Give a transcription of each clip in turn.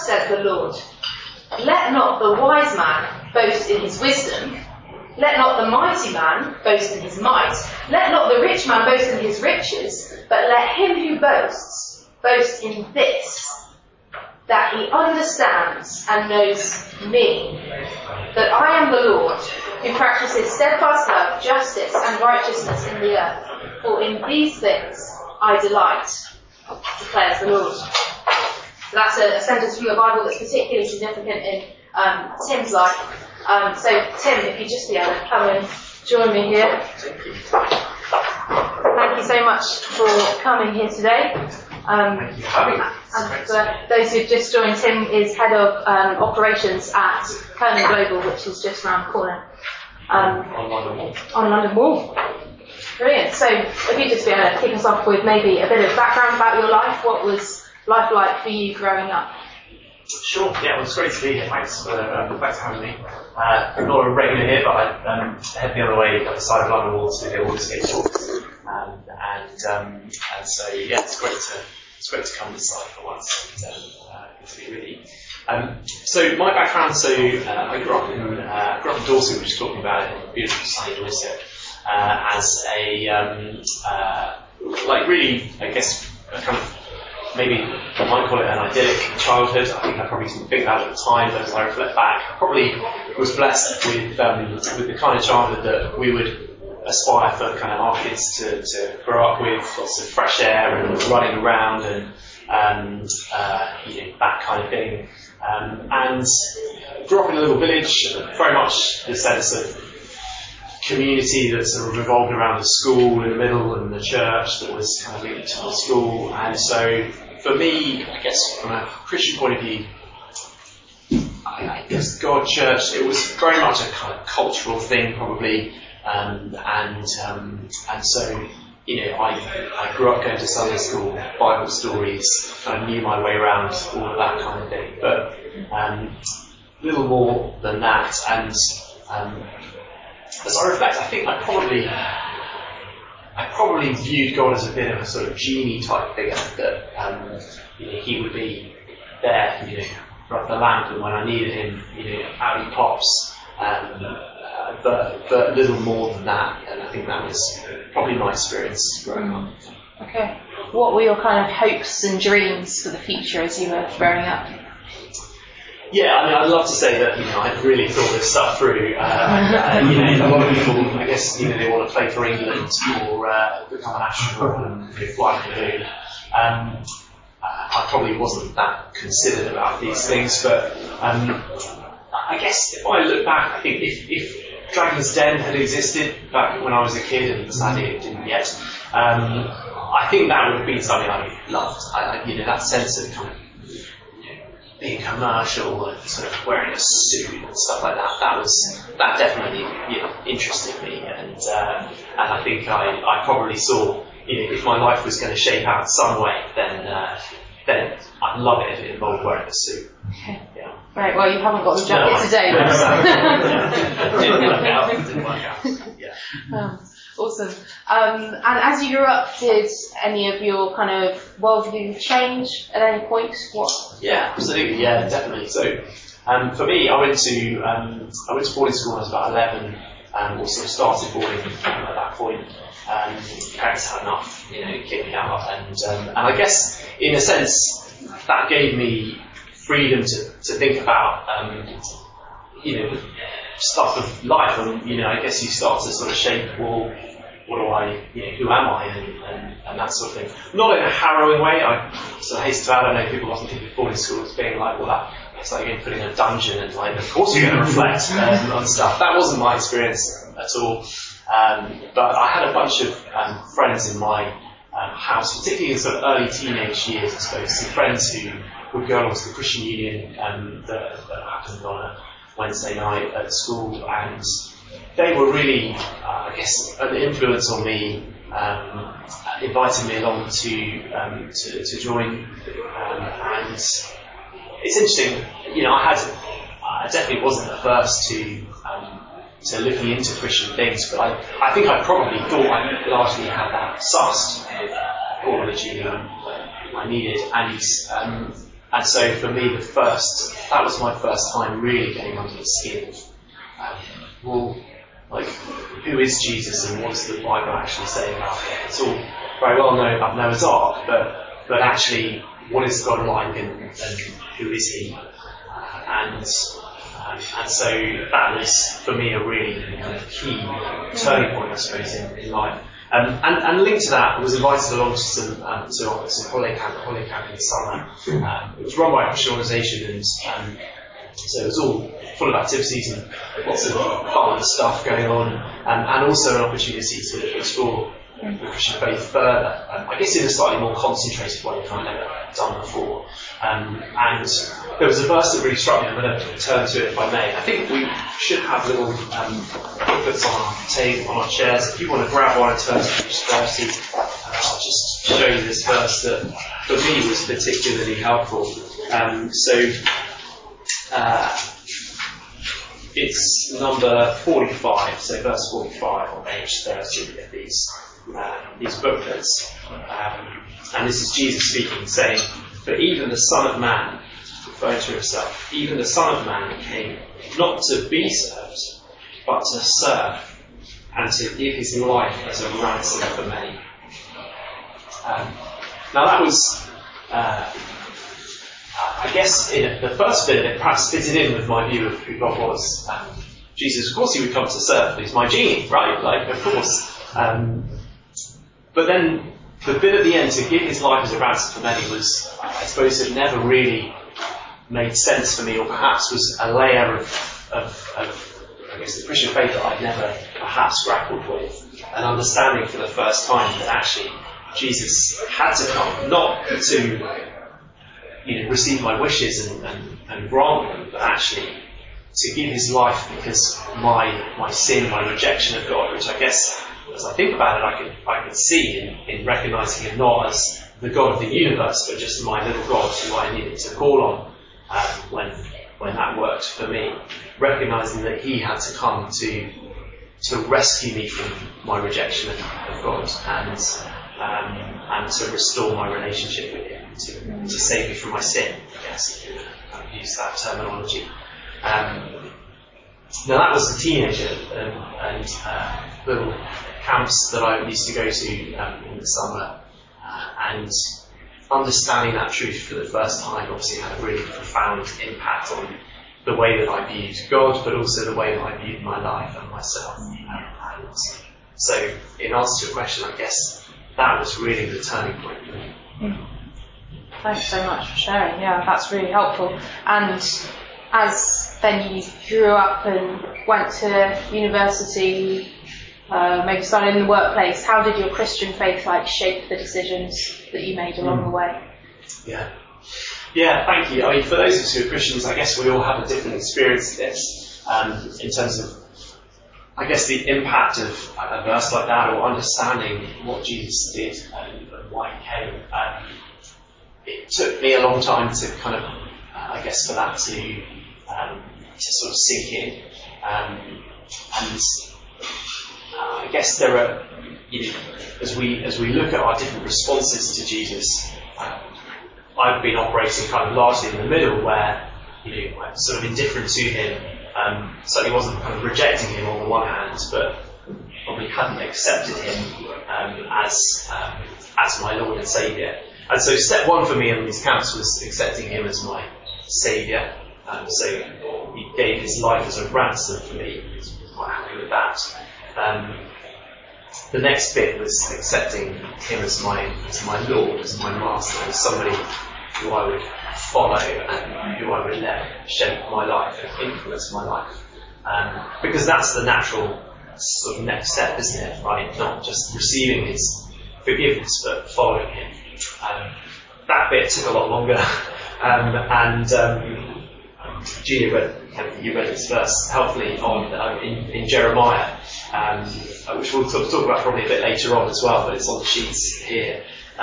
says the Lord. Let not the wise man boast in his wisdom. Let not the mighty man boast in his might. Let not the rich man boast in his riches. But let him who boasts boast in this, that he understands and knows me, that I am the Lord, who practices steadfast love, justice, and righteousness in the earth. For in these things I delight, declares the Lord. So that's a sentence from the Bible that's particularly significant in Tim's life. So Tim, if you'd just be able to come and join me here. Thank you so much for coming here today. Thank you for having me. And for those who've just joined, Tim is head of operations at Kernan Global, which is just around the corner. On London Wall. On London Wall. Brilliant. So if you'd just be able to kick us off with maybe a bit of background about your life. What was life like for you growing up? Sure, yeah, well, it's great to be here. Thanks for having me. I'm not a regular here, but I head the other way, the other side of London Wall to the Alder Skate Talks. And so, yeah, it's great to come this side for once and good to be with you. So my background, I grew up in Dorset, which is talking about it, in beautiful sunny Dorset, as a, really, I guess, a kind of, maybe I might call it an idyllic childhood. I think I probably didn't think that at the time, but as I reflect back, I probably was blessed with the kind of childhood that we would aspire for kind of our kids to grow up with, lots of fresh air and running around and that kind of thing. And grew up in a little village, very much the sense of community that sort of revolved around the school in the middle and the church that was kind of linked to the school. And so for me, I guess from a Christian point of view, I guess God, church, it was very much a kind of cultural thing probably. And so, I grew up going to Sunday school, Bible stories, kind of knew my way around all of that kind of thing. But little more than that. And as I reflect, I think I probably viewed God as a bit of a sort of genie type figure that he would be there, for the lamp, and when I needed him, out he pops. But little more than that, and I think that was probably my experience growing up. Okay. What were your kind of hopes and dreams for the future as you were growing up? Yeah, I mean, I'd love to say that, I'd really thought this stuff through. A lot of people, I guess, they want to play for England or become an astronaut and fly the moon. I probably wasn't that considered about these things, but I guess if I look back, I think if Dragon's Den had existed back when I was a kid, and sadly it didn't yet, I think that would have been something I loved. That sense of kind of being commercial and sort of wearing a suit and stuff like that. That definitely interested me, and I think I probably saw if my life was going to shape out some way, then I'd love it if it involved wearing a suit. Okay. Yeah. Right. Well, you haven't got the jacket today. Didn't work out. Yeah. Awesome. And as you grew up, did any of your kind of worldview change at any point? What? Yeah, absolutely. Yeah, definitely. So, for me, I went to boarding school when I was about 11, or sort of started boarding at that point. Parents had enough, kicked me out, and I guess in a sense that gave me freedom to think about, stuff of life, and I guess you start to sort of shape, well, what do I, who am I, and that sort of thing. Not in a harrowing way. I sort of hasten to add, I know people often think of boarding school as being like, well, that's like getting put in a dungeon, and like, of course you're going to reflect on stuff. That wasn't my experience at all. But I had a bunch of friends in my house, particularly in sort of early teenage years, I suppose. Some friends who would go along to the Christian Union that happened on a Wednesday night at school, and they were really, I guess, an influence on me, inviting me along to join, and it's interesting, I definitely wasn't averse to looking into Christian things, but I think I probably thought I largely had that sussed with all the religion I needed, and And so for me, that was my first time really getting under the skin of, who is Jesus and what does the Bible actually say about it? It's all very well known about Noah's Ark, but actually, what is God like and who is He? And so that was for me a really kind of key turning point, I suppose, in life. And linked to that, I was invited along to some holiday camp in the summer. It was run by a Christian organisation, and so it was all full of activities and lots of fun stuff going on, and also an opportunity to explore the Christian faith further. I guess in a slightly more concentrated way than I've never done before. And there was a verse that really struck me. I'm going to turn to it if I may. I think we should have little booklets on our table, on our chairs. If you want to grab one and turn to page 30, I'll just show you this verse that for me was particularly helpful. It's number 45, so verse 45 on page 30 of these booklets. And this is Jesus speaking, saying, "For even the Son of Man," referring to himself, "even the Son of Man came not to be served, but to serve, and to give his life as a ransom for many." Now that was, I guess, the first bit of it perhaps fitted in with my view of who God was. Jesus, of course, he would come to serve. He's my genie, right? Of course. But then the bit at the end, to give his life as a ransom for many, was, I suppose, it never really made sense for me, or perhaps was a layer of I guess, the Christian faith that I'd never perhaps grappled with, and understanding for the first time that actually Jesus had to come, not to receive my wishes and grant them, but actually to give his life because my sin, my rejection of God, which I guess, as I think about it, I could see in recognising him not as the God of the universe, but just my little God who I needed to call on when that worked for me. Recognising that he had to come to rescue me from my rejection of God and to restore my relationship with him, to save me from my sin, I guess, if you use that terminology. Now that was a teenager and little camps that I used to go to in the summer, and understanding that truth for the first time obviously had a really profound impact on the way that I viewed God, but also the way that I viewed my life and myself. And so, in answer to your question, I guess that was really the turning point for me. Thanks so much for sharing. Yeah, that's really helpful. And as then you grew up and went to university, maybe started in the workplace, how did your Christian faith shape the decisions that you made along the way? Yeah, thank you. I mean, for those of us who are Christians, I guess we all have a different experience of this, in terms of, I guess, the impact of a verse like that, or understanding what Jesus did and why he came. It took me a long time to kind of, I guess, for that to sort of sink in. And I guess there are, as we look at our different responses to Jesus, I've been operating kind of largely in the middle, where I'm sort of indifferent to him. Certainly wasn't kind of rejecting him on the one hand, but probably hadn't accepted him as my Lord and Saviour. And so step one for me in these camps was accepting him as my Saviour. So he gave his life as a ransom for me. I was quite happy with that. The next bit was accepting him as my Lord, as my Master, as somebody who I would follow and who I would let shape my life and influence my life. Because that's the natural sort of next step, isn't it? Right? Not just receiving his forgiveness, but following him. That bit took a lot longer. Gina you read this verse helpfully in Jeremiah, which we'll talk about probably a bit later on as well, but it's on the sheets here.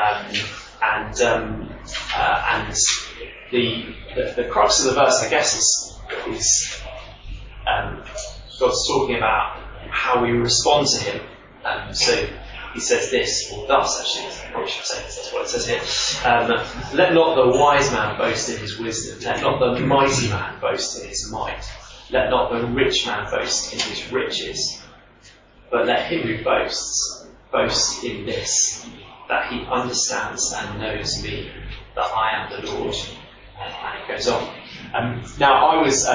The crux of the verse, I guess, is God's talking about how we respond to him. So he says this, or thus actually, I probably should say this, that's what it says here. Let not the wise man boast in his wisdom, let not the mighty man boast in his might, let not the rich man boast in his riches, but let him who boasts, boast in this, that he understands and knows me, that I am the Lord. And it goes on. Now I was,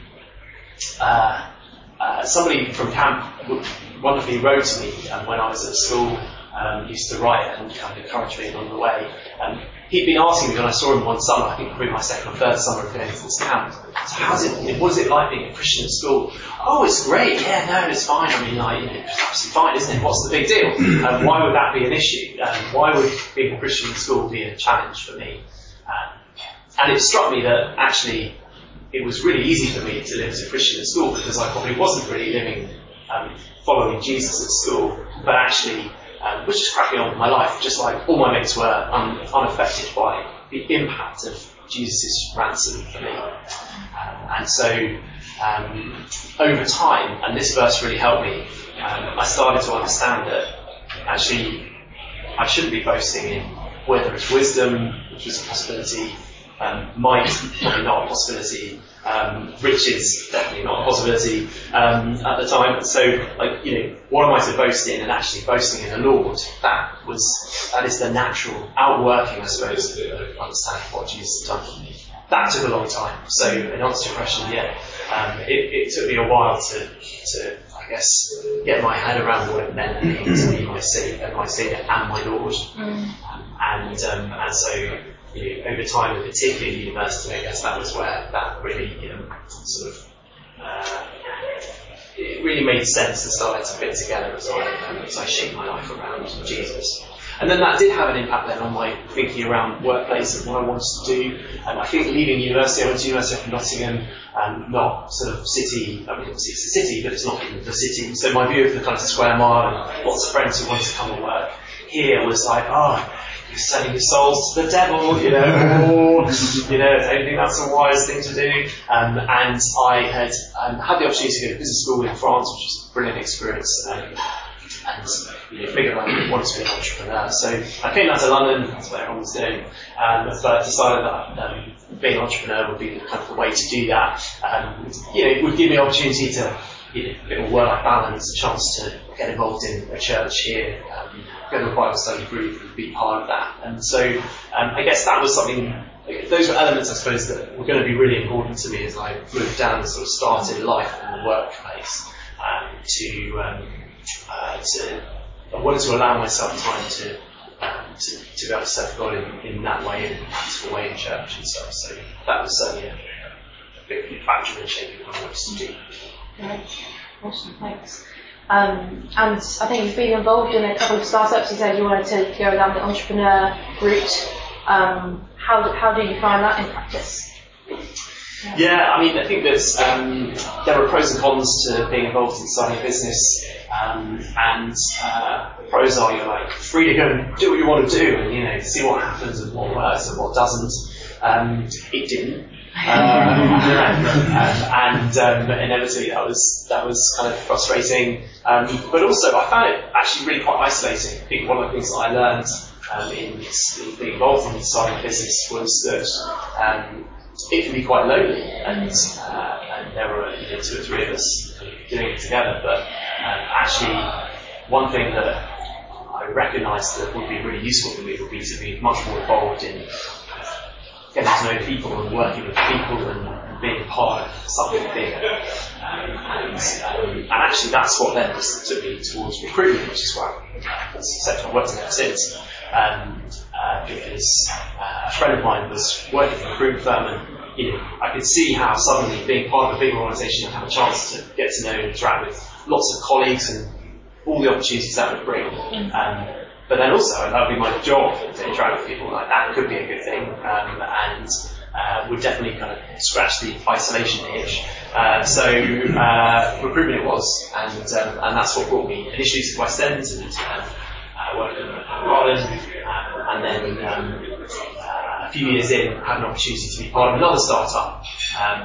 somebody from camp wonderfully wrote to me when I was at school, used to write and kind of encourage me along the way. He'd been asking me when I saw him one summer, I think probably my second or third summer of going to this camp, so what is it like being a Christian at school? Oh, it's great, yeah, no, it's fine. I mean, it's absolutely fine, isn't it? What's the big deal? Why would that be an issue? Why would being a Christian at school be a challenge for me? And it struck me that actually it was really easy for me to live as a Christian at school because I probably wasn't really living following Jesus at school, but actually was just cracking on with my life, just like all my mates were, unaffected by the impact of Jesus' ransom for me. And so over time, and this verse really helped me, I started to understand that actually I shouldn't be boasting in whether it's wisdom, which is a possibility, might, probably not a possibility, riches, definitely not a possibility at the time. So, what am I to boast in? And actually boasting in the Lord, that is the natural outworking, I suppose, of understanding what Jesus has done for me. That took a long time. So, in answer to your question, it took me a while to I guess, get my head around what it meant to be my Saviour and my Lord. And so, over time, and particularly at university, I guess that was where that really it really made sense and started to fit together as I shaped my life around Jesus. And then that did have an impact then on my thinking around workplace and what I wanted to do. I think leaving university, I went to University of Nottingham, not sort of city, I mean obviously it's a city, but it's not even the city. So my view of the kind of square mile and lots of friends who wanted to come and work here was like, you're selling your souls to the devil, or, I don't think that's a wise thing to do. And I had had the opportunity to go to business school in France, which was a brilliant experience, and figured I wanted to be an entrepreneur. So I came down to London, that's what everyone was doing, but I decided that being an entrepreneur would be kind of the way to do that. It would give me an opportunity to, a bit of work-life balance, a chance to get involved in a church here, go to a Bible study group and be part of that. And so I guess that was something, those were elements I suppose that were going to be really important to me as I moved down and sort of started life in the workplace. I wanted to allow myself time to be able to serve God in that way, in a practical way in church and stuff. So that was certainly a big factor in shaping what I wanted to do. Great. Awesome, thanks. And I think you've been involved in a couple of startups. You said you wanted to go down the entrepreneur route. How do you find that in practice? Yeah, I mean, I think there's there are pros and cons to being involved in starting a business, and pros are you're like free to go and do what you want to do, and see what happens and what works and what doesn't. It didn't. And inevitably that was kind of frustrating, but also I found it actually really quite isolating. I think one of the things that I learned in being involved in starting a business was that it can be quite lonely, and there were 2 or 3 of us doing it together, but actually one thing that I recognised that would be really useful for me would be to be much more involved in getting to know people and working with people and being part of something bigger. And actually that's what then took me towards recruitment, which is why I've worked in ever since. Because a friend of mine was working for a recruitment firm, and I could see how suddenly being part of a big organisation and have a chance to get to know and interact with lots of colleagues and all the opportunities that would bring. But then also, that would be my job to interact with people. Like that could be a good thing, and would definitely kind of scratch the isolation itch. So recruitment it was, and that's what brought me initially to West End and working in Ireland, and then a few years in, had an opportunity to be part of another startup,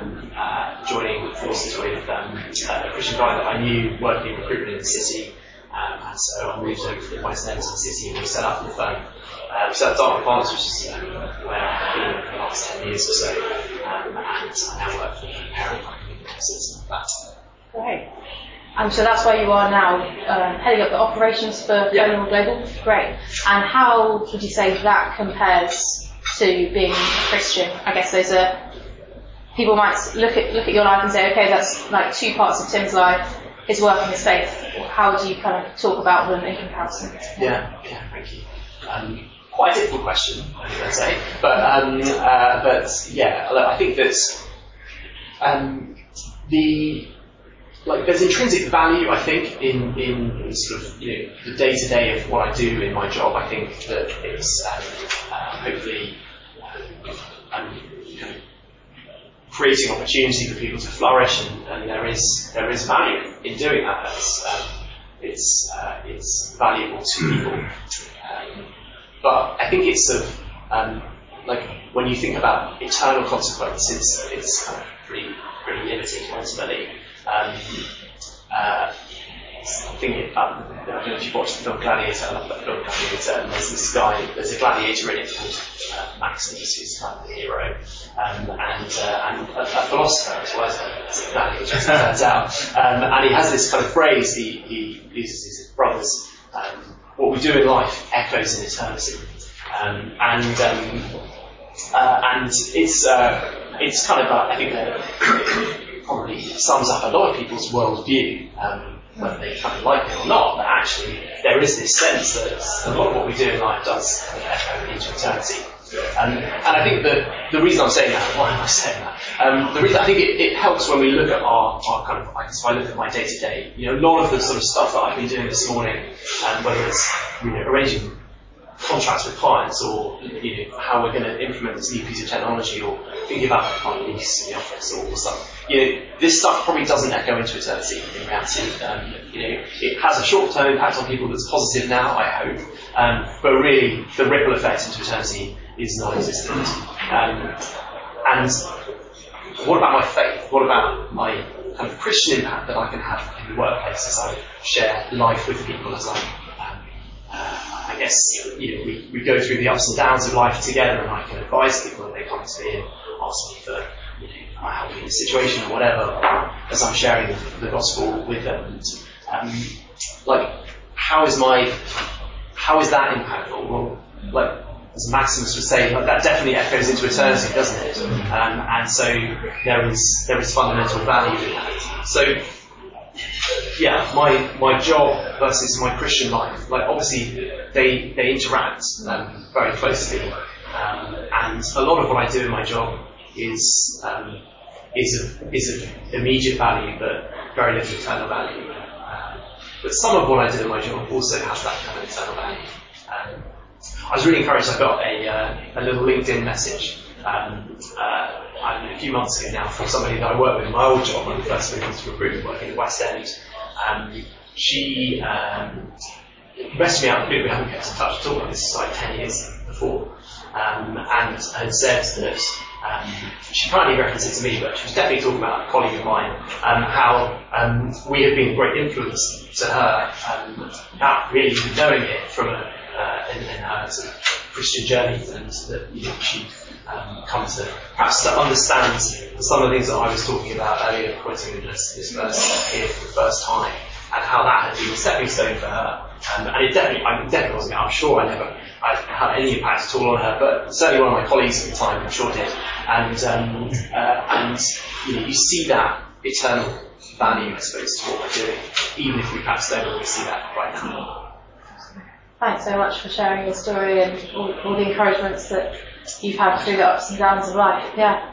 joining forces with a Christian guy that I knew working in recruitment in the city. and so I moved over from West End to the city, and we set up the firm. We set up Dartmouth Partners, which is where I've been for the last 10 years or so, and I now work for the parent company since that. Great. So that's where you are now, heading up the operations for Colonial Global. Great. And how would you say that compares to being a Christian? I guess those are, people might look at your life and say, okay, that's like two parts of Tim's life, his work and his faith. How do you kind of talk about them in comparison? Yeah, thank you. Quite a difficult question, I'd say, but yeah, I think that there's intrinsic value, I think, in sort of the day-to-day of what I do in my job. I think that it's hopefully kind of creating opportunity for people to flourish, and there is value in doing that. It's valuable to people. But I think it's sort of when you think about eternal consequences, it's kind of pretty limited ultimately. Thinking about, I don't know if you've watched the film Gladiator, I love that film Gladiator, and there's a gladiator in it called Maximus, who's kind of the hero, and a philosopher as well as a gladiator, as it turns out. And he has this kind of phrase he uses his brothers, what we do in life echoes in eternity. And it's kind of, I think, it probably sums up a lot of people's worldview, whether they kind of like it or not, but actually there is this sense that a lot of what we do in life does kind of echo into eternity. And I think that the reason I'm saying that, why am I saying that? The reason I think it helps when we look at our kind of, if I look at my day-to-day, a lot of the sort of stuff that I've been doing this morning, whether it's arranging contracts with clients, or how we're going to implement this new piece of technology, or thinking about our lease in the office or stuff. This stuff probably doesn't echo into eternity in reality. It has a short-term impact on people that's positive now, I hope, but really the ripple effect into eternity is non-existent. And what about my faith? What about my kind of Christian impact that I can have in the workplace as I share life with people, as I guess we go through the ups and downs of life together, and I can advise people when they come to me and ask me for help in a situation or whatever, as I'm sharing the gospel with them. And, how is that impactful? Well, as Maximus would say, that definitely echoes into eternity, doesn't it? And so there is fundamental value in that. So yeah, my job versus my Christian life, obviously they interact very closely, and a lot of what I do in my job is of immediate value, but very little eternal value. But some of what I do in my job also has that kind of eternal value. I was really encouraged. I got a little LinkedIn message a few months ago now from somebody that I worked with in my old job when I first moved into recruitment, working in the West End. She messaged me out, we haven't kept in touch at all, this is like 10 years before, and had said that she kindly referenced it to me, but she was definitely talking about a colleague of mine, how we had been a great influence to her, without really even knowing it from in her sort of Christian journey, and that she'd come to perhaps to understand some of the things that I was talking about earlier, quoting this verse here for the first time, and how that had been a stepping stone for her. And it definitely wasn't. I'm sure I had any impact at all on her, but certainly one of my colleagues at the time, I'm sure did. And you see that eternal value, I suppose, to what we're doing, even if we perhaps don't always see that right now. Thanks so much for sharing your story and all the encouragements that you've had through the ups and downs of life. Yeah.